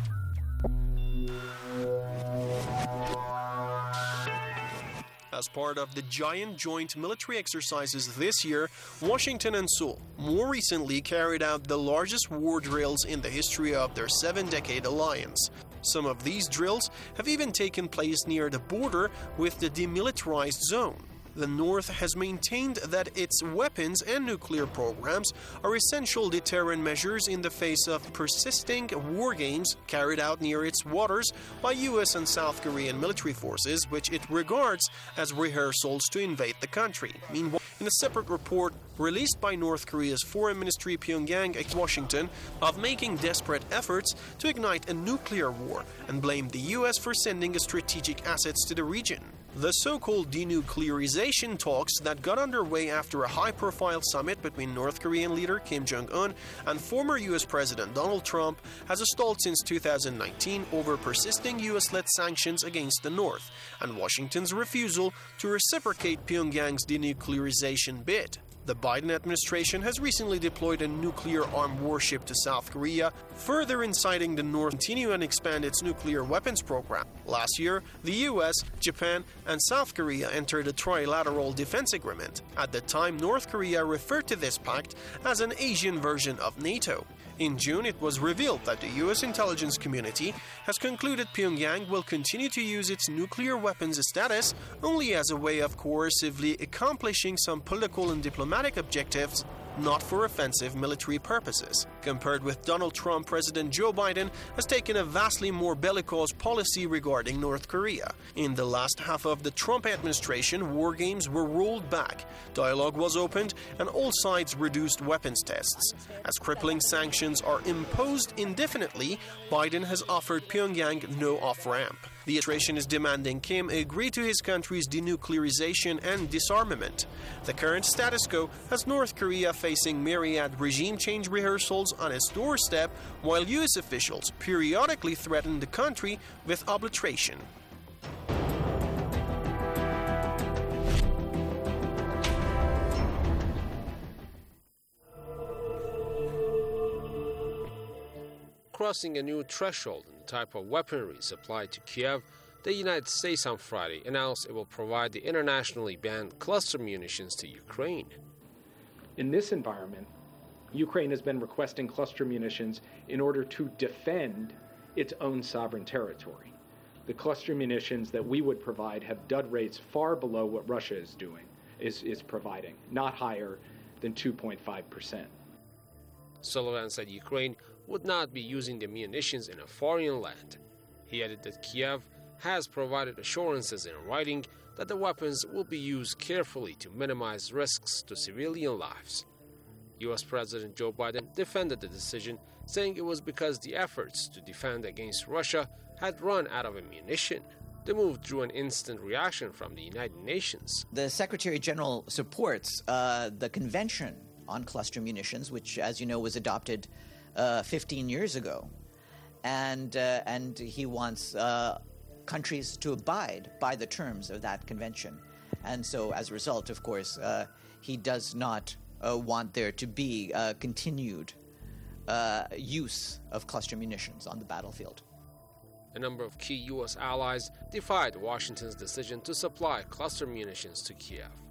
As part of the giant joint military exercises this year, Washington and Seoul more recently carried out the largest war drills in the history of their seven-decade alliance. Some of these drills have even taken place near the border with the demilitarized zone. The North has maintained that its weapons and nuclear programs are essential deterrent measures in the face of persisting war games carried out near its waters by U S and South Korean military forces, which it regards as rehearsals to invade the country. Meanwhile, in a separate report released by North Korea's Foreign Ministry, Pyongyang accused Washington of making desperate efforts to ignite a nuclear war and blamed the U S for sending strategic assets to the region. The so-called denuclearization talks that got underway after a high-profile summit between North Korean leader Kim Jong-un and former U S President Donald Trump has stalled since two thousand nineteen over persisting U S-led sanctions against the North and Washington's refusal to reciprocate Pyongyang's denuclearization bid. The Biden administration has recently deployed a nuclear-armed warship to South Korea, further inciting the North to continue and expand its nuclear weapons program. Last year, the U S, Japan, and South Korea entered a trilateral defense agreement. At the time, North Korea referred to this pact as an Asian version of NATO. In June, it was revealed that the U S intelligence community has concluded Pyongyang will continue to use its nuclear weapons status only as a way of coercively accomplishing some political and diplomatic objectives, not for offensive military purposes. Compared with Donald Trump, President Joe Biden has taken a vastly more bellicose policy regarding North Korea. In the last half of the Trump administration, war games were rolled back, dialogue was opened, and all sides reduced weapons tests. As crippling sanctions are imposed indefinitely, Biden has offered Pyongyang no off-ramp. The administration is demanding Kim agree to his country's denuclearization and disarmament. The current status quo has North Korea facing myriad regime change rehearsals on its doorstep, while U S officials periodically threaten the country with obliteration. Crossing a new threshold in the type of weaponry supplied to Kiev, the United States on Friday announced it will provide the internationally banned cluster munitions to Ukraine. In this environment, Ukraine has been requesting cluster munitions in order to defend its own sovereign territory. The cluster munitions that we would provide have dud rates far below what Russia is doing, is, is providing, not higher than two point five percent. Sullivan said Ukraine would not be using the munitions in a foreign land. He added that Kiev has provided assurances in writing that the weapons will be used carefully to minimize risks to civilian lives. U S President Joe Biden defended the decision, saying it was because the efforts to defend against Russia had run out of ammunition. The move drew an instant reaction from the United Nations. The Secretary General supports uh, the Convention on Cluster Munitions, which, as you know, was adopted uh, fifteen years ago. And, uh, and he wants uh, countries to abide by the terms of that convention. And so, as a result, of course, uh, he does not uh, want there to be uh, continued uh, use of cluster munitions on the battlefield. A number of key U S allies defied Washington's decision to supply cluster munitions to Kiev.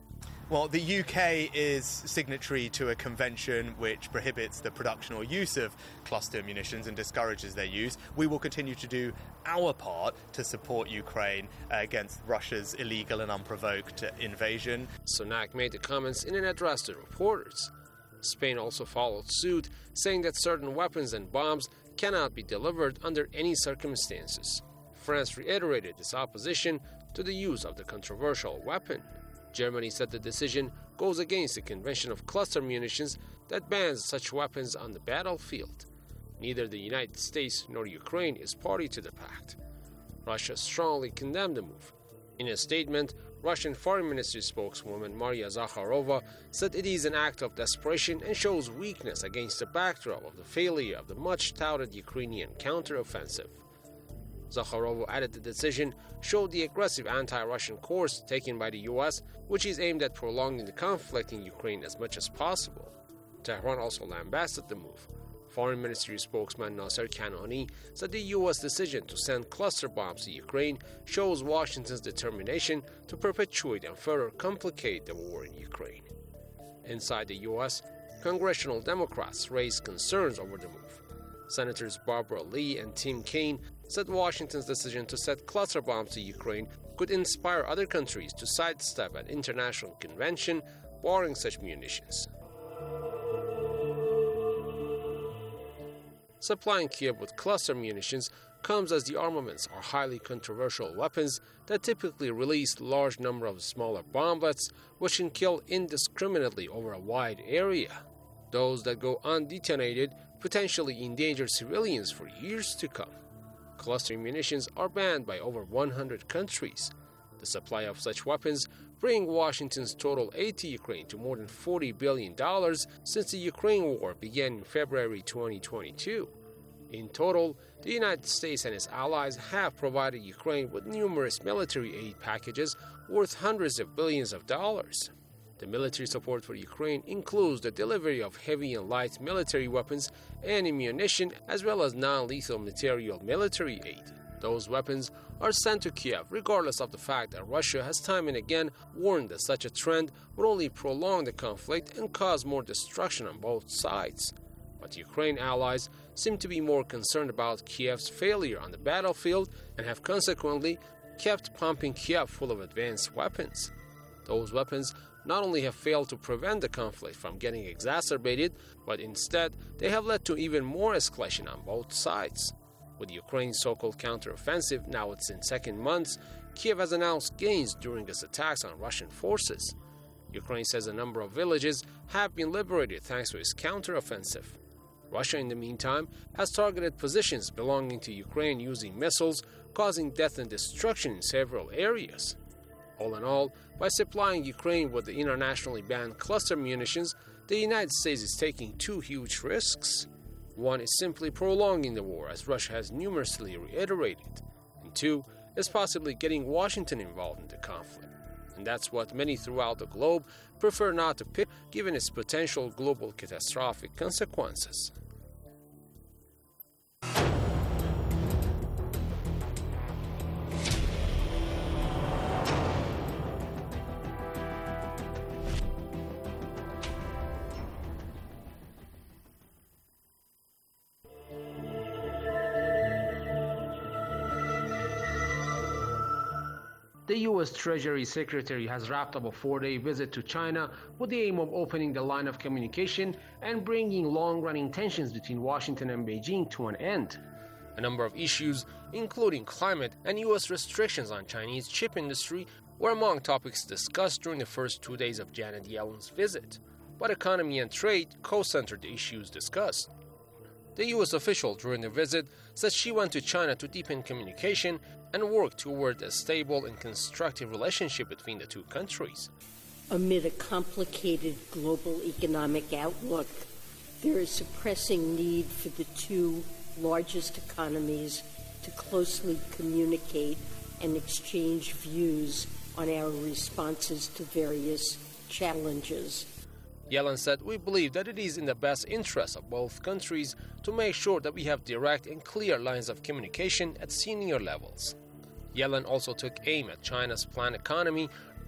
Well, the U K is signatory to a convention which prohibits the production or use of cluster munitions and discourages their use. We will continue to do our part to support Ukraine uh, against Russia's illegal and unprovoked invasion. Sunak made the comments in an address to reporters. Spain also followed suit, saying that certain weapons and bombs cannot be delivered under any circumstances. France reiterated its opposition to the use of the controversial weapon. Germany said the decision goes against the Convention of Cluster Munitions that bans such weapons on the battlefield. Neither the United States nor Ukraine is party to the pact. Russia strongly condemned the move. In a statement, Russian Foreign Ministry spokeswoman Maria Zakharova said it is an act of desperation and shows weakness against the backdrop of the failure of the much-touted Ukrainian counteroffensive. Zakharova added the decision showed the aggressive anti-Russian course taken by the U S, which is aimed at prolonging the conflict in Ukraine as much as possible. Tehran also lambasted the move. Foreign Ministry spokesman Nasser Kanani said the U S decision to send cluster bombs to Ukraine shows Washington's determination to perpetuate and further complicate the war in Ukraine. Inside the U S, congressional Democrats raised concerns over the move. Senators Barbara Lee and Tim Kaine said Washington's decision to set cluster bombs to Ukraine could inspire other countries to sidestep an international convention barring such munitions. Supplying Kiev with cluster munitions comes as the armaments are highly controversial weapons that typically release large number of smaller bomblets which can kill indiscriminately over a wide area. Those that go undetonated potentially endanger civilians for years to come. Cluster munitions are banned by over one hundred countries. The supply of such weapons bring Washington's total aid to Ukraine to more than forty billion dollars since the Ukraine war began in February twenty twenty-two. In total, the United States and its allies have provided Ukraine with numerous military aid packages worth hundreds of billions of dollars. The military support for Ukraine includes the delivery of heavy and light military weapons and ammunition, as well as non-lethal material military aid. Those weapons are sent to Kiev regardless of the fact that Russia has time and again warned that such a trend would only prolong the conflict and cause more destruction on both sides. But Ukraine allies seem to be more concerned about Kiev's failure on the battlefield and have consequently kept pumping Kiev full of advanced weapons. Those weapons not only have failed to prevent the conflict from getting exacerbated, but instead they have led to even more escalation on both sides. With Ukraine's so-called counteroffensive now its in second months, Kiev has announced gains during its attacks on Russian forces. Ukraine says a number of villages have been liberated thanks to its counteroffensive. Russia, in the meantime, has targeted positions belonging to Ukraine using missiles, causing death and destruction in several areas. All in all, by supplying Ukraine with the internationally banned cluster munitions, the United States is taking two huge risks. One is simply prolonging the war, as Russia has numerously reiterated, and two is possibly getting Washington involved in the conflict. And that's what many throughout the globe prefer not to pick, given its potential global catastrophic consequences. The U S Treasury Secretary has wrapped up a four-day visit to China with the aim of opening the line of communication and bringing long-running tensions between Washington and Beijing to an end. A number of issues, including climate and U S restrictions on Chinese chip industry, were among topics discussed during the first two days of Janet Yellen's visit, but economy and trade co-centered the issues discussed. The U S official during the visit said she went to China to deepen communication and work toward a stable and constructive relationship between the two countries. Amid a complicated global economic outlook, there is a pressing need for the two largest economies to closely communicate and exchange views on our responses to various challenges. Yellen said, "We believe that it is in the best interest of both countries to make sure that we have direct and clear lines of communication at senior levels." Yellen also took aim at China's planned economy,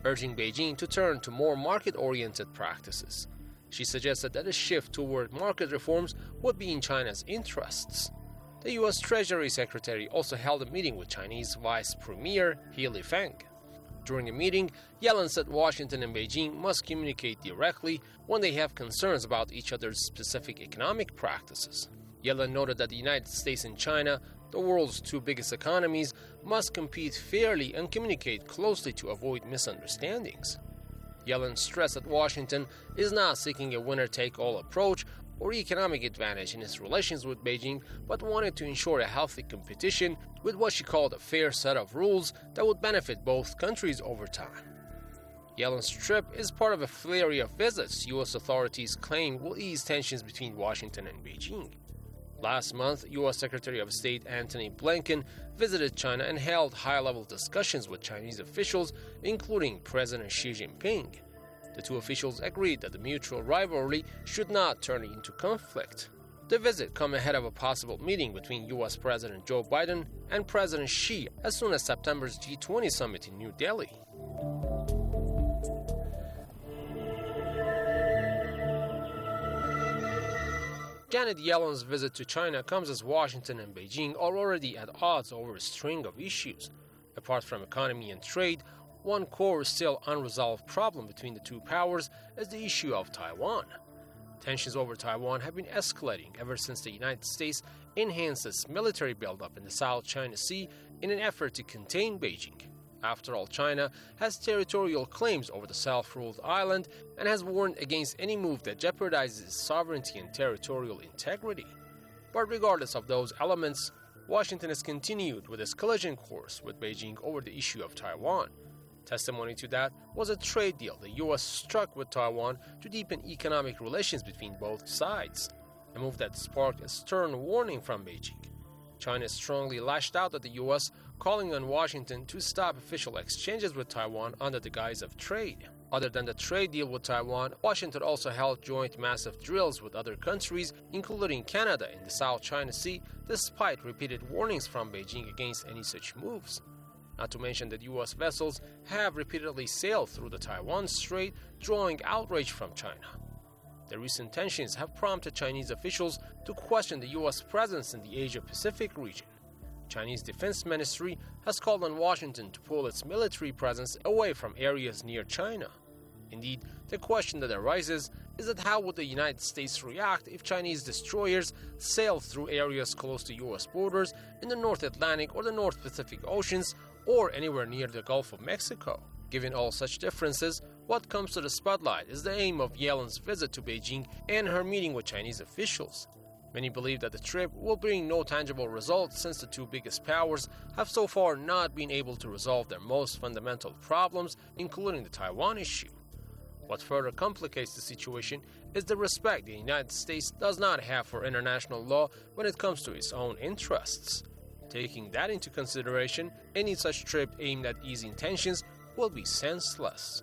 urging Beijing to turn to more market-oriented practices. She suggested that a shift toward market reforms would be in China's interests. The U S Treasury Secretary also held a meeting with Chinese Vice Premier He Lifeng. During the meeting, Yellen said Washington and Beijing must communicate directly when they have concerns about each other's specific economic practices. Yellen noted that the United States and China, the world's two biggest economies, must compete fairly and communicate closely to avoid misunderstandings. Yellen stressed that Washington is not seeking a winner-take-all approach or economic advantage in its relations with Beijing, but wanted to ensure a healthy competition with what she called a fair set of rules that would benefit both countries over time. Yellen's trip is part of a flurry of visits U S authorities claim will ease tensions between Washington and Beijing. Last month, U S Secretary of State Antony Blinken visited China and held high-level discussions with Chinese officials, including President Xi Jinping. The two officials agreed that the mutual rivalry should not turn into conflict. The visit comes ahead of a possible meeting between U S President Joe Biden and President Xi as soon as September's G twenty summit in New Delhi. Janet Yellen's visit to China comes as Washington and Beijing are already at odds over a string of issues. Apart from economy and trade, one core still unresolved problem between the two powers is the issue of Taiwan. Tensions over Taiwan have been escalating ever since the United States enhanced its military buildup in the South China Sea in an effort to contain Beijing. After all, China has territorial claims over the self-ruled island and has warned against any move that jeopardizes its sovereignty and territorial integrity. But regardless of those elements, Washington has continued with its collision course with Beijing over the issue of Taiwan. Testimony to that was a trade deal the U S struck with Taiwan to deepen economic relations between both sides, a move that sparked a stern warning from Beijing. China strongly lashed out at the U S, calling on Washington to stop official exchanges with Taiwan under the guise of trade. Other than the trade deal with Taiwan, Washington also held joint massive drills with other countries, including Canada in the South China Sea, despite repeated warnings from Beijing against any such moves. Not to mention that U S vessels have repeatedly sailed through the Taiwan Strait, drawing outrage from China. The recent tensions have prompted Chinese officials to question the U S presence in the Asia-Pacific region. Chinese Defense Ministry has called on Washington to pull its military presence away from areas near China. Indeed, the question that arises is that how would the United States react if Chinese destroyers sailed through areas close to U S borders in the North Atlantic or the North Pacific Oceans or anywhere near the Gulf of Mexico? Given all such differences, what comes to the spotlight is the aim of Yellen's visit to Beijing and her meeting with Chinese officials. Many believe that the trip will bring no tangible results since the two biggest powers have so far not been able to resolve their most fundamental problems, including the Taiwan issue. What further complicates the situation is the respect the United States does not have for international law when it comes to its own interests. Taking that into consideration, any such trip aimed at easing tensions will be senseless.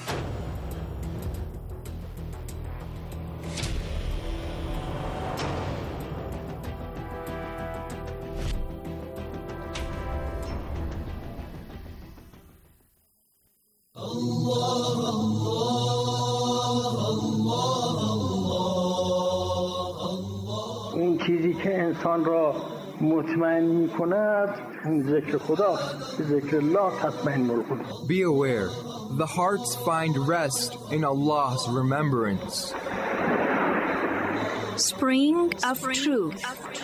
اون چیزی که انسان را مطمئن می کند ذکر خدا ذکر الله تطمئن القلوب. Be aware, the hearts find rest in Allah's remembrance. Spring of Truth.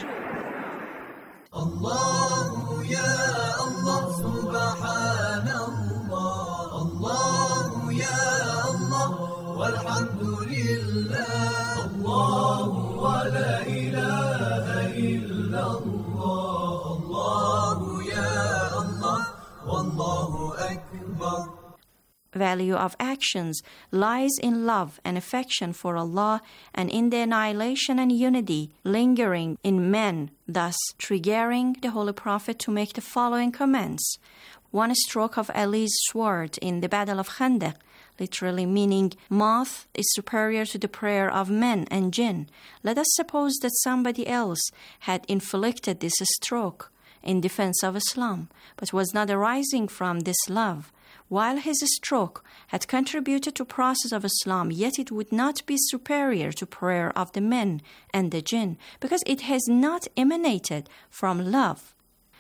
Allah ya Allah subhanallah Allah ya Allah walhamdulillah Allah wa la ilaha illallah Allah ya Allah wallahu akbar. Value of actions lies in love and affection for Allah and in the annihilation and unity lingering in men, thus triggering the Holy Prophet to make the following comments. One stroke of Ali's sword in the Battle of Khandaq, literally meaning moth, is superior to the prayer of men and jinn. Let us suppose that somebody else had inflicted this stroke in defense of Islam, but was not arising from this love. while his stroke had contributed to the process of Islam, yet it would not be superior to prayer of the men and the jinn, because it has not emanated from love.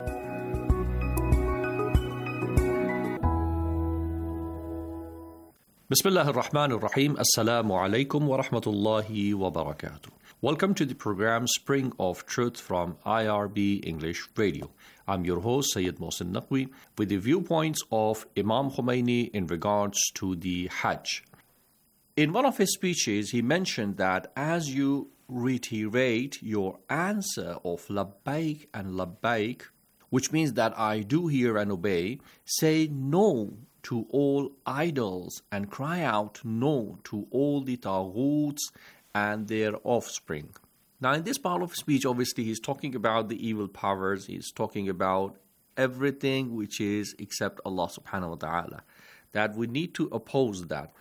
Bismillah ar-Rahman ar-Rahim. Assalamu alaikum wa rahmatullahi wa barakatuh. Welcome to the program Spring of Truth from I R B English Radio. I'm your host, Sayyid Mohsin Naqvi, with the viewpoints of Imam Khomeini in regards to the Hajj. In one of his speeches, he mentioned that as you reiterate your answer of Labbaik and Labbaik, which means that I do hear and obey, say no to all idols and cry out no to all the Taghuts and their offspring. Now, in this part of his speech, obviously, he's talking about the evil powers. He's talking about everything which is except Allah subhanahu wa ta'ala, that we need to oppose that.